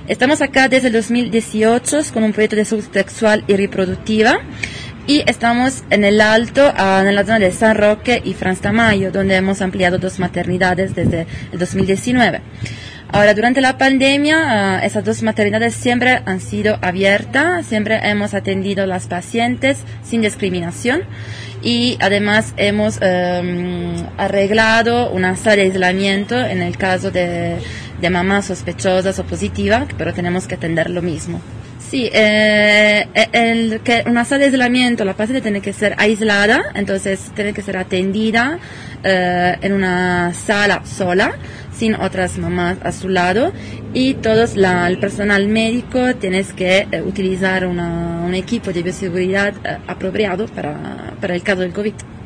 Estamos acá desde el 2018 con un proyecto de salud sexual y reproductiva y estamos en el Alto, en la zona de San Roque y Franz Tamayo, donde hemos ampliado 2 maternidades desde el 2019. Ahora, durante la pandemia, esas 2 maternidades siempre han sido abiertas, siempre hemos atendido a las pacientes sin discriminación y además hemos arreglado una sala de aislamiento en el caso de mamás sospechosas o positivas, pero tenemos que atender lo mismo. Sí, que una sala de aislamiento, la paciente tiene que ser aislada, entonces tiene que ser atendida en una sala sola, sin otras mamás a su lado, y todos el personal médico tiene que utilizar un equipo de bioseguridad apropiado para el caso del COVID.